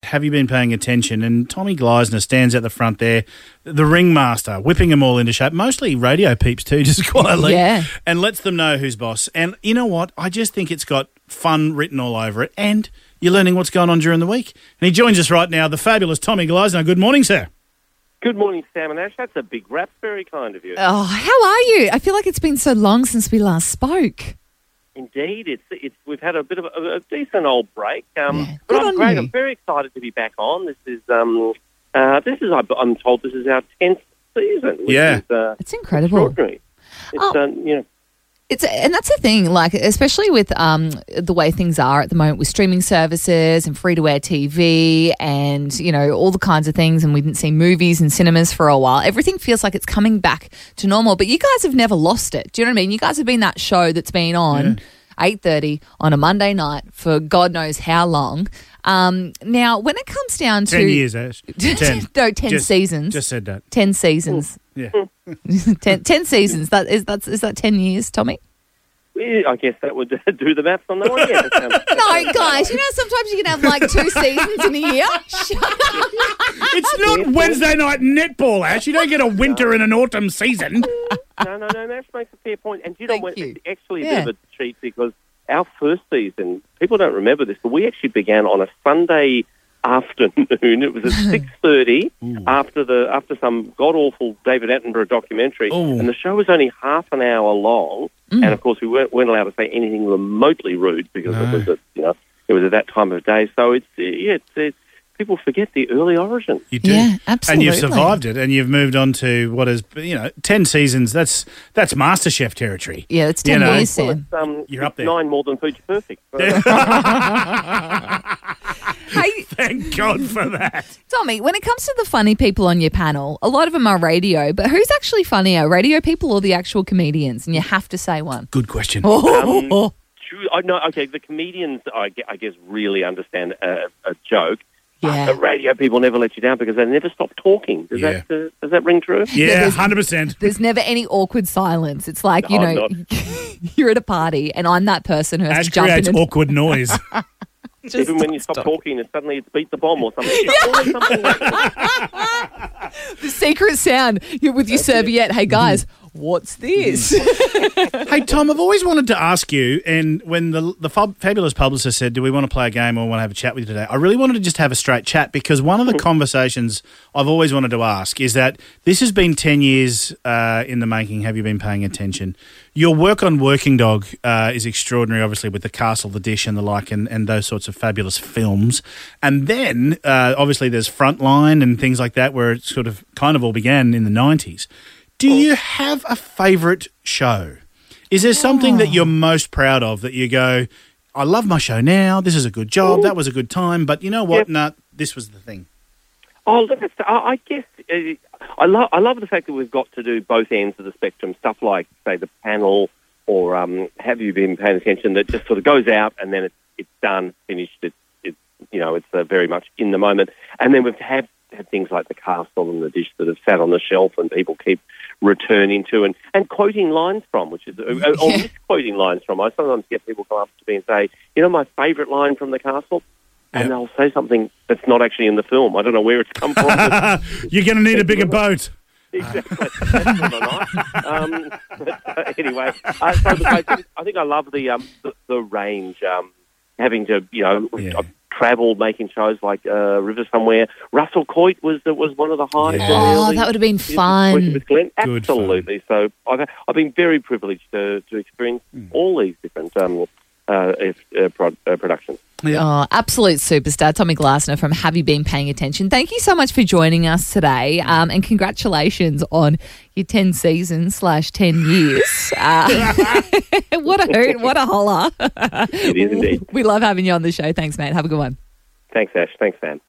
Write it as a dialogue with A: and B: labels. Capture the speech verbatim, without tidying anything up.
A: Have You Been Paying Attention? And Tommy Gleisner stands at the front there, the ringmaster, whipping them all into shape, mostly radio peeps too, just quietly,
B: Yeah.
A: and lets them know who's boss. And you know what? I just think it's got fun written all over it, and you're learning what's going on during the week. And he joins us right now, the fabulous Tommy Gleisner. Good morning, sir.
C: Good morning, Sam and Ash. That's a big rap. Very kind of you.
B: Oh, how are you? I feel like it's been so long since we last spoke.
C: Indeed, it's it's we've had a bit of a, a decent old break. Um,
B: Yeah.
C: but
B: Good
C: I'm
B: on
C: great.
B: you.
C: I'm very excited to be back on. This is um, uh, this is I'm told this is our tenth season. Which
A: Yeah.
C: is, uh,
B: It's incredible.
C: extraordinary. It's
B: Oh.
C: um, you know.
B: It's and that's the thing, like especially with um, the way things are at the moment with streaming services and free to air T V and you know all the kinds of things, and we didn't see movies and cinemas for a while. Everything feels like it's coming back to normal, but you guys have never lost it. Do you know what I mean? You guys have been that show that's been on eight thirty on a Monday night for God knows how long. Um, now, when it comes down to
A: Ten years, Ash. Ten.
B: no, ten
A: Just-
B: seasons.
A: Just said that.
B: ten seasons.
A: Yeah.
B: ten, ten seasons. That is that's is that ten years, Tommy?
C: I guess that would do the maths on that one. Yeah, that sounds-
B: No, guys, you know sometimes you can have like two seasons in a year. Shut up.
A: It's not Wednesday night netball, Ash. You don't get a winter and an autumn season.
C: no, no, no. That makes a fair point. And do you know
B: Thank
C: what?
B: you.
C: It's actually a
B: Yeah.
C: bit of a cheat because our first season, people don't remember this, but we actually began on a Sunday afternoon. It was at six thirty after the after some god awful David Attenborough documentary,
A: Ooh.
C: and the show was only half an hour long. And of course, we weren't, weren't allowed to say anything remotely rude because
A: No.
C: it was at, you know it was at that time of day. So it's uh, yeah, it's, it's people forget the early origin.
A: You do.
B: Yeah, absolutely.
A: And you've survived it, and you've moved on to what is, you know, ten seasons. That's that's MasterChef territory.
B: Yeah, it's
A: You
B: ten
A: know.
B: years,
C: Well,
B: Sam.
C: it's, um,
A: You're up
C: it's
A: there.
C: nine more than Future Perfect. So-
B: Hey,
A: Thank God for that.
B: Tommy, when it comes to the funny people on your panel, a lot of them are radio, but who's actually funnier, radio people or the actual comedians? And you have to say one.
A: Good question.
B: Oh,
C: True. I know. Okay, the comedians, I gue- I guess, really understand a, a joke.
B: yeah.
C: But radio people never let you down because they never stop talking. Does
A: Yeah.
C: that uh, does that ring true?
B: Yeah,
A: Yeah,
B: there's-
A: one hundred percent.
B: There's never any awkward silence. It's like, you
C: No,
B: know, you're at a party and I'm that person who has
A: Ash
B: to jump in
A: creates
B: and
A: awkward noise.
B: just
C: Even when you stop talking and suddenly it's beat the bomb or something. Always something like that.
B: the secret sound you're with your serviette. Hey, guys, what's this?
A: Hey, Tom, I've always wanted to ask you, and when the the fab- fabulous publicist said, do we want to play a game or want to have a chat with you today, I really wanted to just have a straight chat because one of the conversations I've always wanted to ask is that this has been ten years uh, in the making. Have you been paying attention? Your work on Working Dog uh, is extraordinary, obviously, with The Castle, The Dish and the like, and, and those sorts of fabulous films. And then, uh, obviously, there's Frontline and things like that where it sort of kind of all began in the nineties. Do you have a favourite show? Is there something that you're most proud of that you go, I love my show now, this is a good job, that was a good time, but you know what?
C: Yep.
A: Nah, this was the thing.
C: Oh, look, it's, I, I guess uh, I love I love the fact that we've got to do both ends of the spectrum. Stuff like, say, the panel or um, Have You Been Paying Attention? That just sort of goes out and then it's it's done, finished. It's it's you know it's uh, very much in the moment. And then we've had had things like The Castle and The Dish that have sat on the shelf and people keep returning to and, and quoting lines from, which is uh, or
B: Yeah.
C: misquoting lines from. I sometimes get people come up to me and say, you know, my favourite line from The Castle. And
A: Yep.
C: they'll say something that's not actually in the film. I don't know where it's come from. but-
A: You're going to need a bigger boat.
C: Exactly. That's sort of nice. Um, but, uh, anyway, uh, so look, I, think, I think I love the um, the, the range. Um, having to, you know,
A: Yeah.
C: I've travelled making shows like uh, River Somewhere. Russell Coit was was one of the highs.
A: Yeah.
C: in the
B: Oh,
C: early
B: that would have been
C: years of
B: fun.
C: working with Glenn.
A: Good fun.
C: Absolutely. So I've I've been very privileged to to experience all these different um, uh, if, uh, pro- uh, productions.
B: Oh, absolute superstar, Tommy Gleisner from Have You Been Paying Attention? Thank you so much for joining us today, um, and congratulations on your ten seasons slash ten years. Uh, what a hoot, what a holler.
C: It is indeed.
B: We love having you on the show. Thanks, mate. Have a good one.
C: Thanks, Ash. Thanks, Sam.